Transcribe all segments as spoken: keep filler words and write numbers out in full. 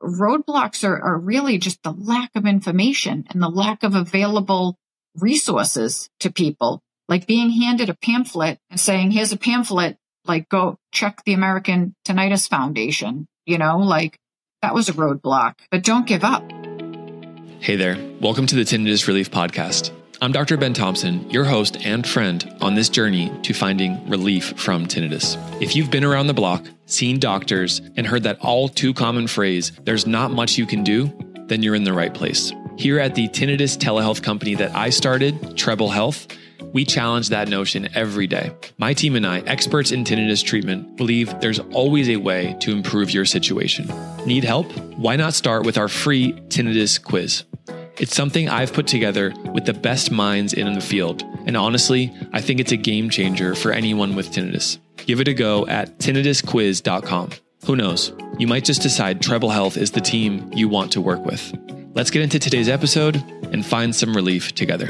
roadblocks are, are really just the lack of information and the lack of available resources to people. Like being handed a pamphlet and saying, here's a pamphlet, like go check the American Tinnitus Foundation, you know, like that was a roadblock, but don't give up. Hey there. Welcome to the Tinnitus Relief Podcast. I'm Doctor Ben Thompson, your host and friend on this journey to finding relief from tinnitus. If you've been around the block, seen doctors, and heard that all too common phrase, there's not much you can do, then you're in the right place. Here at the tinnitus telehealth company that I started, Treble Health, we challenge that notion every day. My team and I, experts in tinnitus treatment, believe there's always a way to improve your situation. Need help? Why not start with our free tinnitus quiz? It's something I've put together with the best minds in the field. And honestly, I think it's a game changer for anyone with tinnitus. Give it a go at tinnitus quiz dot com. Who knows? You might just decide Treble Health is the team you want to work with. Let's get into today's episode and find some relief together.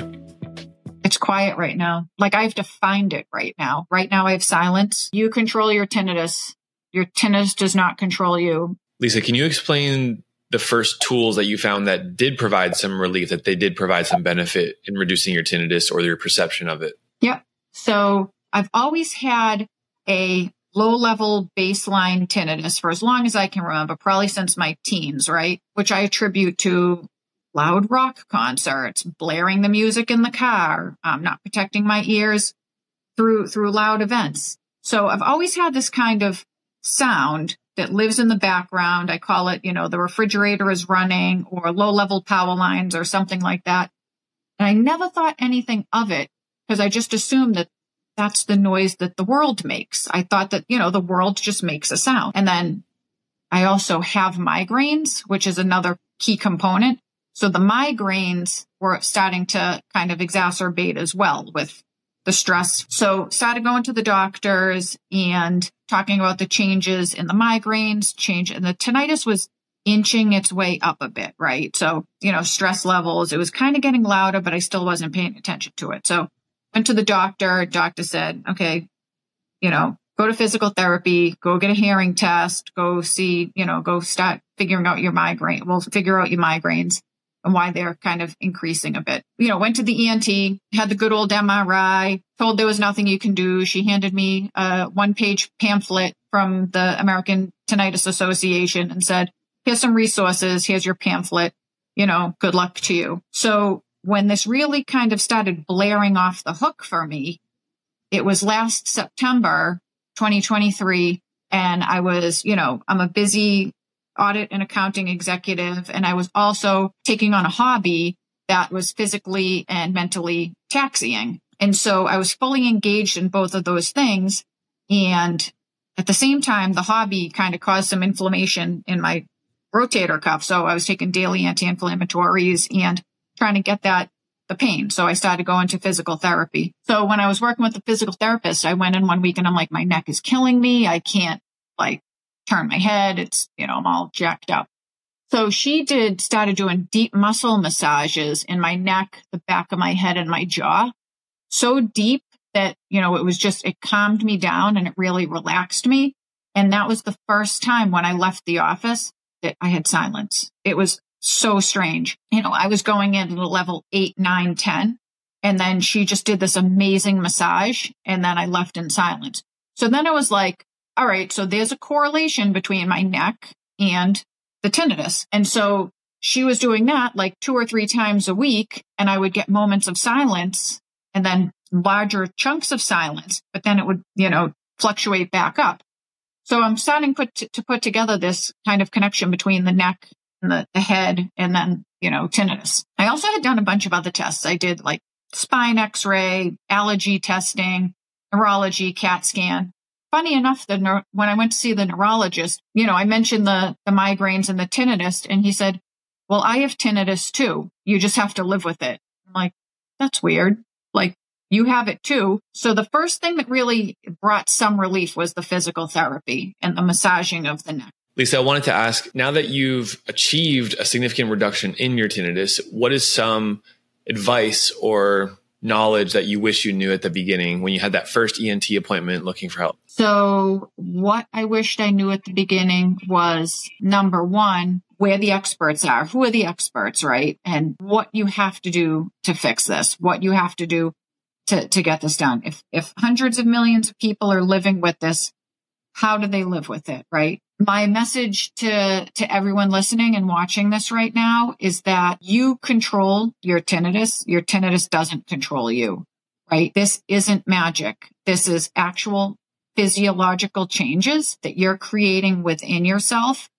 It's quiet right now. Like I have to find it right now. Right now I have silence. You control your tinnitus. Your tinnitus does not control you. Lisa, can you explain the first tools that you found that did provide some relief, that they did provide some benefit in reducing your tinnitus or your perception of it? Yep. So I've always had a low-level baseline tinnitus for as long as I can remember, probably since my teens, right? Which I attribute to loud rock concerts, blaring the music in the car, um, not protecting my ears through through loud events. So I've always had this kind of sound that lives in the background. I call it, you know, the refrigerator is running or low-level power lines or something like that. And I never thought anything of it because I just assumed that that's the noise that the world makes. I thought that, you know, the world just makes a sound. And then I also have migraines, which is another key component. So the migraines were starting to kind of exacerbate as well with the stress. So started going to the doctors and talking about the changes in the migraines, change in the tinnitus was inching its way up a bit, right? So, you know, stress levels, it was kind of getting louder, but I still wasn't paying attention to it. So went to the doctor, doctor said, okay, you know, go to physical therapy, go get a hearing test, go see, you know, go start figuring out your migraine. We'll figure out your migraines and why they're kind of increasing a bit. You know, went to the E N T, had the good old M R I, told there was nothing you can do. She handed me a one-page pamphlet from the American Tinnitus Association and said, here's some resources, here's your pamphlet, you know, good luck to you. So when this really kind of started blaring off the hook for me, it was last September, twenty twenty-three, and I was, you know, I'm a busy audit and accounting executive. And I was also taking on a hobby that was physically and mentally taxing. And so I was fully engaged in both of those things. And at the same time, the hobby kind of caused some inflammation in my rotator cuff. So I was taking daily anti-inflammatories and trying to get that, the pain. So I started going to physical therapy. So when I was working with the physical therapist, I went in one week and I'm like, my neck is killing me. I can't like turn my head. It's, you know, I'm all jacked up. So she did, started doing deep muscle massages in my neck, the back of my head and my jaw. So deep that, you know, it was just, it calmed me down and it really relaxed me. And that was the first time when I left the office that I had silence. It was so strange. You know, I was going in at a level eight, nine, ten, and then she just did this amazing massage. And then I left in silence. So then I was like, all right, so there's a correlation between my neck and the tinnitus. And so she was doing that like two or three times a week, and I would get moments of silence and then larger chunks of silence, but then it would, you know, fluctuate back up. So I'm starting put to, to put together this kind of connection between the neck and the, the head and then, you know, tinnitus. I also had done a bunch of other tests. I did like spine x-ray, allergy testing, neurology, CAT scan. Funny enough, the neur- when I went to see the neurologist, you know, I mentioned the, the migraines and the tinnitus, and he said, well, I have tinnitus too. You just have to live with it. I'm like, that's weird. Like, you have it too. So the first thing that really brought some relief was the physical therapy and the massaging of the neck. Lisa, I wanted to ask, now that you've achieved a significant reduction in your tinnitus, what is some advice or knowledge that you wish you knew at the beginning when you had that first E N T appointment looking for help? So what I wished I knew at the beginning was, number one, where the experts are, who are the experts, right? And what you have to do to fix this, what you have to do to, to get this done. If, if hundreds of millions of people are living with this, how do they live with it, right? My message to, to everyone listening and watching this right now is that you control your tinnitus. Your tinnitus doesn't control you, right? This isn't magic. This is actual physiological changes that you're creating within yourself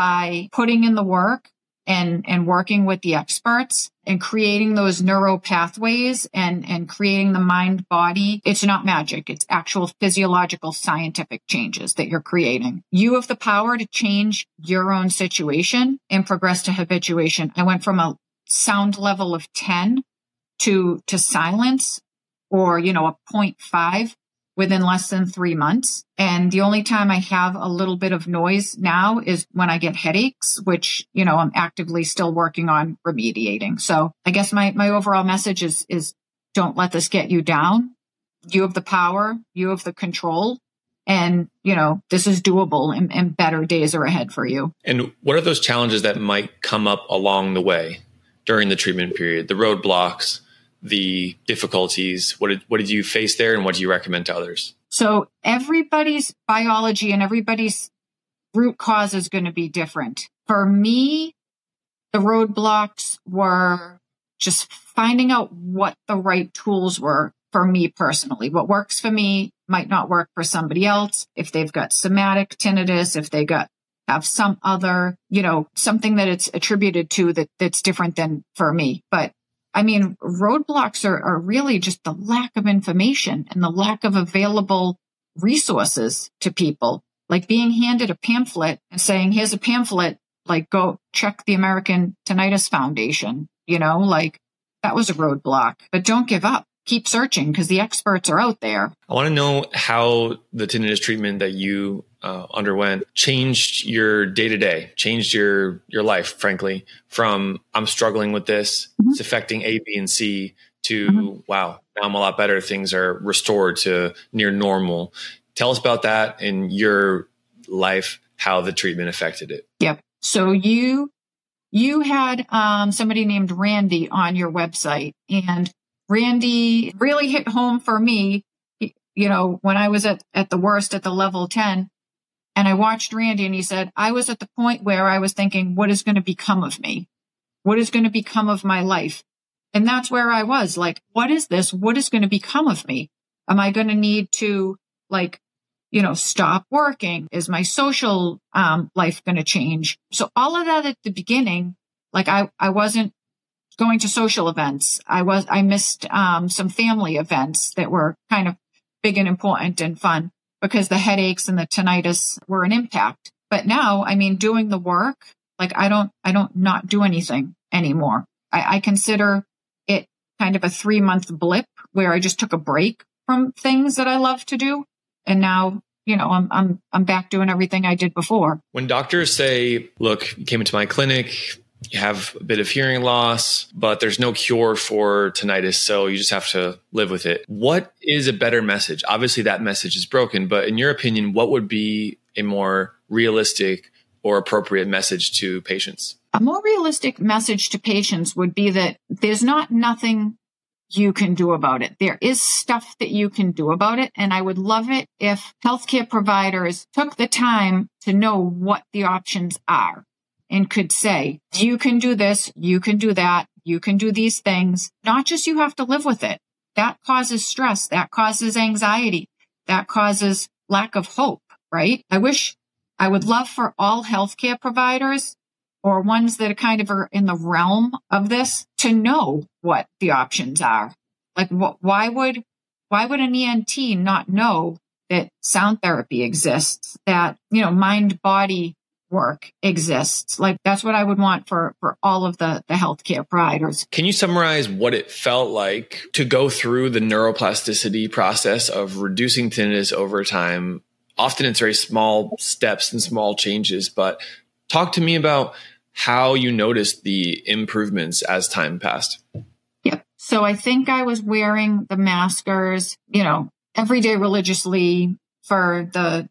by putting in the work and, and working with the experts and creating those neural pathways and, and creating the mind body. It's not magic. It's actual physiological scientific changes that you're creating. You have the power to change your own situation and progress to habituation. I went from a sound level of ten to, to silence or, you know, a zero point five within less than three months. And the only time I have a little bit of noise now is when I get headaches, which, you know, I'm actively still working on remediating. So I guess my, my overall message is, is don't let this get you down. You have the power, you have the control, and, you know, this is doable and, and better days are ahead for you. And what are those challenges that might come up along the way during the treatment period, the roadblocks, the difficulties? What did, what did you face there and what do you recommend to others? So everybody's biology and everybody's root cause is going to be different. For me, the roadblocks were just finding out what the right tools were for me personally. What works for me might not work for somebody else. If they've got somatic tinnitus, if they got have some other, you know, something that it's attributed to that that's different than for me. But I mean, roadblocks are, are really just the lack of information and the lack of available resources to people. Like being handed a pamphlet and saying, here's a pamphlet, like go check the American Tinnitus Foundation, you know, like that was a roadblock. But don't give up. Keep searching because the experts are out there. I want to know how the tinnitus treatment that you uh, underwent changed your day to day, changed your your life, frankly, from I'm struggling with this, mm-hmm. it's affecting A, B, and C to, mm-hmm. wow, now I'm a lot better. Things are restored to near normal. Tell us about that in your life, how the treatment affected it. Yep. So you you had um, somebody named Randy on your website, and Randy really hit home for me, you know, when I was at, at the worst at the level ten, and I watched Randy and he said, I was at the point where I was thinking, what is going to become of me? What is going to become of my life? And that's where I was like, what is this? What is going to become of me? Am I going to need to like, you know, stop working? Is my social um, life going to change? So all of that at the beginning, like I, I wasn't going to social events. I was, I missed um, some family events that were kind of big and important and fun because the headaches and the tinnitus were an impact. But now, I mean, doing the work, like I don't, I don't not do anything anymore. I, I consider it kind of a three month blip where I just took a break from things that I love to do. And now, you know, I'm, I'm, I'm back doing everything I did before. When doctors say, look, you came into my clinic, you have a bit of hearing loss, but there's no cure for tinnitus, so you just have to live with it. What is a better message? Obviously, that message is broken, but in your opinion, what would be a more realistic or appropriate message to patients? A more realistic message to patients would be that there's not nothing you can do about it. There is stuff that you can do about it. And I would love it if healthcare providers took the time to know what the options are and could say, you can do this, you can do that, you can do these things. Not just you have to live with it. That causes stress. That causes anxiety. That causes lack of hope, right? I wish, I would love for all healthcare providers or ones that are kind of are in the realm of this to know what the options are. Like, wh- why would, why would an E N T not know that sound therapy exists, that, you know, mind body work exists? Like, that's what I would want for, for all of the, the healthcare providers. Can you summarize what it felt like to go through the neuroplasticity process of reducing tinnitus over time? Often it's very small steps and small changes, but talk to me about how you noticed the improvements as time passed. Yep. So I think I was wearing the maskers, you know, every day religiously for the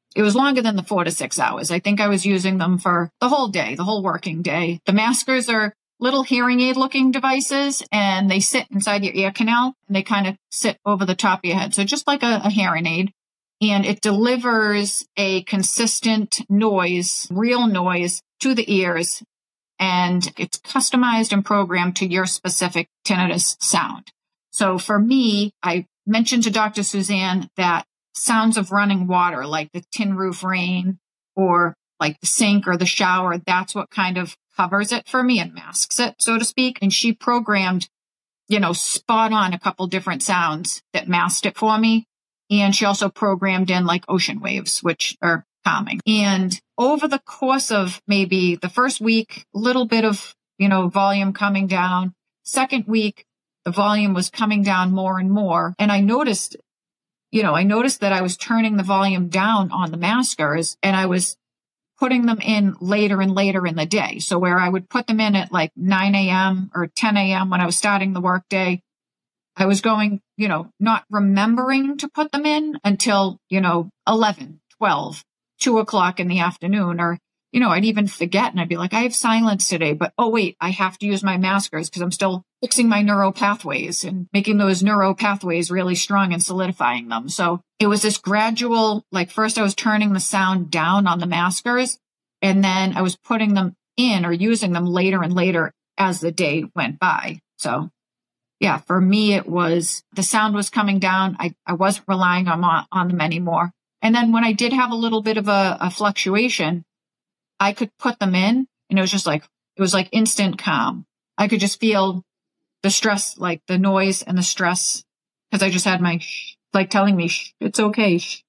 it was longer than the four to six hours. I think I was using them for the whole day, the whole working day. The maskers are little hearing aid looking devices, and they sit inside your ear canal, and they kind of sit over the top of your head. So just like a, a hearing aid. And it delivers a consistent noise, real noise to the ears. And it's customized and programmed to your specific tinnitus sound. So for me, I mentioned to Doctor Suzanne that sounds of running water, like the tin roof rain or like the sink or the shower, that's what kind of covers it for me and masks it, so to speak. And she programmed, you know, spot on a couple different sounds that masked it for me. And she also programmed in like ocean waves, which are calming. And over the course of maybe the first week, a little bit of, you know, volume coming down. Second week, the volume was coming down more and more. And I noticed, you know, I noticed that I was turning the volume down on the maskers, and I was putting them in later and later in the day. So where I would put them in at like nine a.m. or ten a.m. when I was starting the workday, I was going, you know, not remembering to put them in until, you know, eleven, twelve, two o'clock in the afternoon. Or, you know, I'd even forget and I'd be like, I have silence today, but oh, wait, I have to use my maskers because I'm still fixing my neural pathways and making those neural pathways really strong and solidifying them. So it was this gradual, like first I was turning the sound down on the maskers, and then I was putting them in or using them later and later as the day went by. So yeah, for me, it was the sound was coming down. I, I wasn't relying on, on them anymore. And then when I did have a little bit of a, a fluctuation, I could put them in, and it was just like, it was like instant calm. I could just feel the stress, like the noise and the stress, because I just had my, shh, like telling me, shh, it's okay. Shh.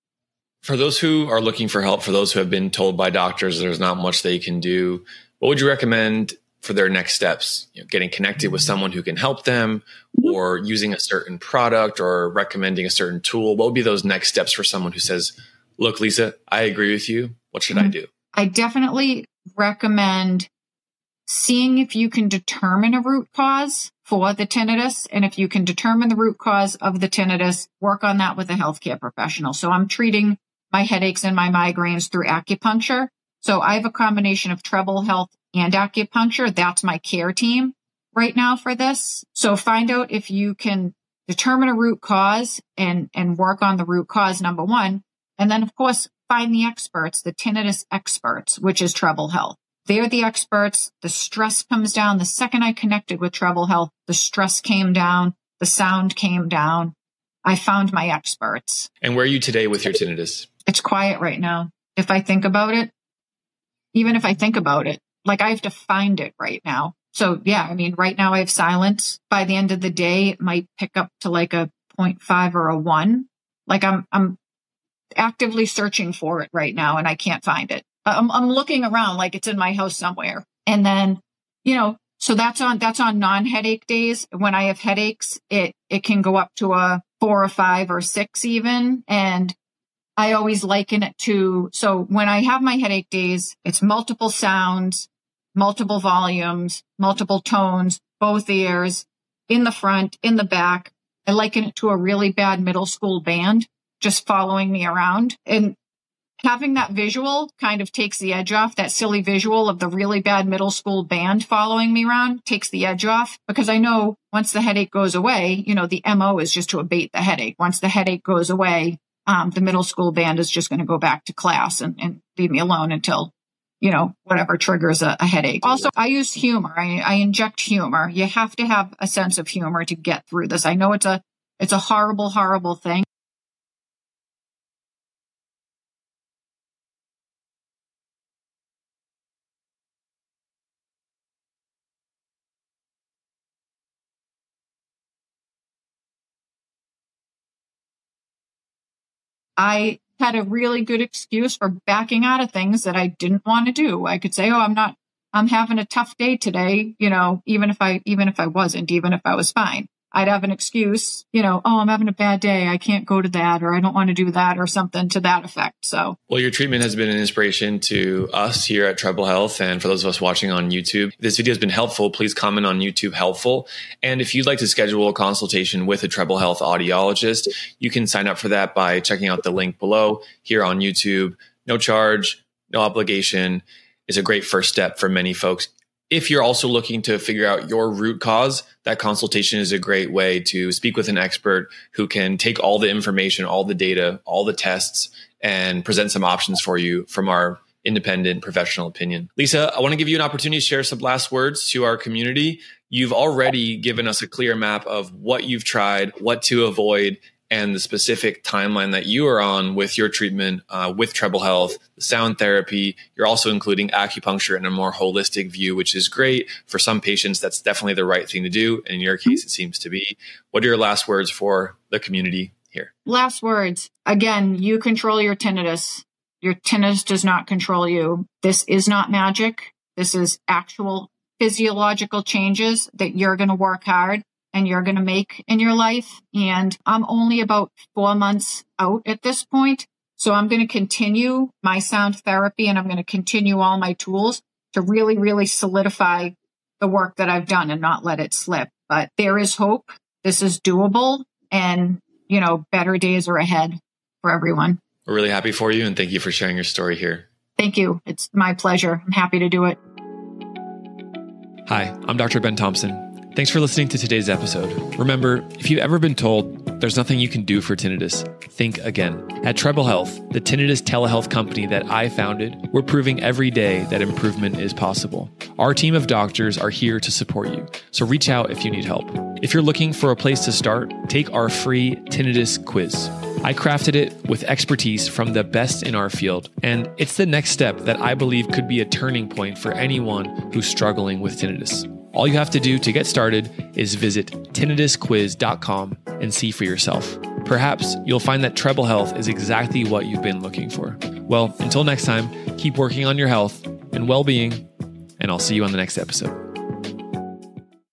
For those who are looking for help, for those who have been told by doctors there's not much they can do, what would you recommend for their next steps? You know, getting connected with someone who can help them, or using a certain product, or recommending a certain tool? What would be those next steps for someone who says, look, Lisa, I agree with you. What should mm-hmm. I do? I definitely recommend seeing if you can determine a root cause for the tinnitus. And if you can determine the root cause of the tinnitus, work on that with a healthcare professional. So I'm treating my headaches and my migraines through acupuncture. So I have a combination of Treble Health and acupuncture. That's my care team right now for this. So find out if you can determine a root cause and, and work on the root cause, number one. And then, of course, find the experts, the tinnitus experts, which is Treble Health. They're the experts. The stress comes down. The second I connected with Treble Health, the stress came down. The sound came down. I found my experts. And where are you today with your tinnitus? It's quiet right now. If I think about it, even if I think about it, like I have to find it right now. So yeah, I mean, right now I have silence. By the end of the day, it might pick up to like a zero point five or a one. Like I'm, I'm actively searching for it right now, and I can't find it. I'm, I'm looking around like it's in my house somewhere. And then, you know, so that's on, that's on non-headache days. When I have headaches, it, it can go up to a four or five or six even. And I always liken it to, so when I have my headache days, it's multiple sounds, multiple volumes, multiple tones, both ears, in the front, in the back. I liken it to a really bad middle school band just following me around. And having that visual kind of takes the edge off. That silly visual of the really bad middle school band following me around takes the edge off, because I know once the headache goes away, you know, the M O is just to abate the headache. Once the headache goes away, um, the middle school band is just going to go back to class and, and leave me alone until, you know, whatever triggers a, a headache. Also, I use humor. I, I inject humor. You have to have a sense of humor to get through this. I know it's a, it's a horrible, horrible thing. I had a really good excuse for backing out of things that I didn't want to do. I could say, oh, I'm not, I'm having a tough day today. You know, even if I, even if I wasn't, even if I was fine, I'd have an excuse, you know, oh, I'm having a bad day. I can't go to that, or I don't want to do that, or something to that effect. So, well, your treatment has been an inspiration to us here at Treble Health. And for those of us watching on YouTube, if this video has been helpful, please comment on YouTube helpful. And if you'd like to schedule a consultation with a Treble Health audiologist, you can sign up for that by checking out the link below here on YouTube. No charge, no obligation. Is a great first step for many folks. If you're also looking to figure out your root cause, that consultation is a great way to speak with an expert who can take all the information, all the data, all the tests, and present some options for you from our independent professional opinion. Lisa, I want to give you an opportunity to share some last words to our community. You've already given us a clear map of what you've tried, what to avoid, and the specific timeline that you are on with your treatment uh, with Treble Health, the sound therapy. You're also including acupuncture in a more holistic view, which is great. For some patients, that's definitely the right thing to do. And in your case, it seems to be. What are your last words for the community here? Last words. Again, you control your tinnitus. Your tinnitus does not control you. This is not magic. This is actual physiological changes that you're going to work hard and you're going to make in your life. And I'm only about four months out at this point. So I'm going to continue my sound therapy and I'm going to continue all my tools to really, really solidify the work that I've done and not let it slip. But there is hope. This is doable. And, you know, better days are ahead for everyone. We're really happy for you. And thank you for sharing your story here. Thank you. It's my pleasure. I'm happy to do it. Hi, I'm Doctor Ben Thompson. Thanks for listening to today's episode. Remember, if you've ever been told there's nothing you can do for tinnitus, think again. At Treble Health, the tinnitus telehealth company that I founded, we're proving every day that improvement is possible. Our team of doctors are here to support you, so reach out if you need help. If you're looking for a place to start, take our free tinnitus quiz. I crafted it with expertise from the best in our field, and it's the next step that I believe could be a turning point for anyone who's struggling with tinnitus. All you have to do to get started is visit tinnitus quiz dot com and see for yourself. Perhaps you'll find that Treble Health is exactly what you've been looking for. Well, until next time, keep working on your health and well-being, and I'll see you on the next episode.